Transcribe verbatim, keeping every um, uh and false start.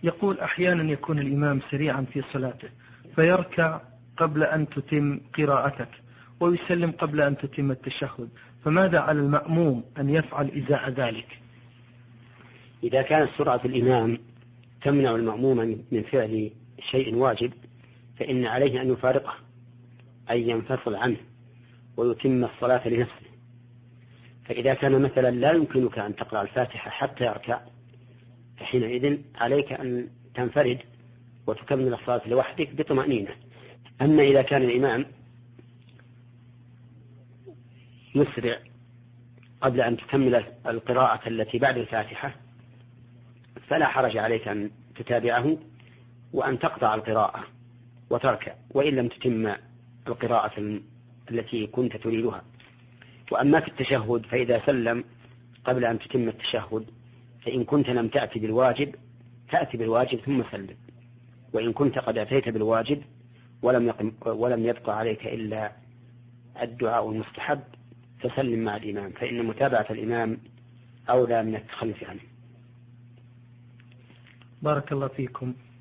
يقول أحيانا يكون الإمام سريعا في صلاته فيركع قبل أن تتم قراءتك ويسلم قبل أن تتم التشهد، فماذا على المأموم أن يفعل إزاء ذلك؟ إذا كانت سرعة الإمام تمنع المأموم من فعل شيء واجب فإن عليه أن يفارقه، أي ينفصل عنه ويتم الصلاة لنفسه. فإذا كان مثلا لا يمكنك أن تقرأ الفاتحة حتى يركع فحينئذ عليك أن تنفرد وتكمل الصلاة لوحدك بطمأنينة. أما إذا كان الإمام يسرع قبل أن تكمل القراءة التي بعد الفاتحة فلا حرج عليك أن تتابعه وأن تقطع القراءة وتركع وإن لم تتم القراءة التي كنت تريدها. وأما في التشهد فإذا سلم قبل أن تتم التشهد فإن كنت لم تأتي بالواجب تأتي بالواجب ثم سلم، وإن كنت قد أتيت بالواجب ولم يقم ولم يبقى عليك إلا الدعاء المستحب فسلم مع الإمام، فإن متابعة الإمام أولى من التخلف عنه. بارك الله فيكم.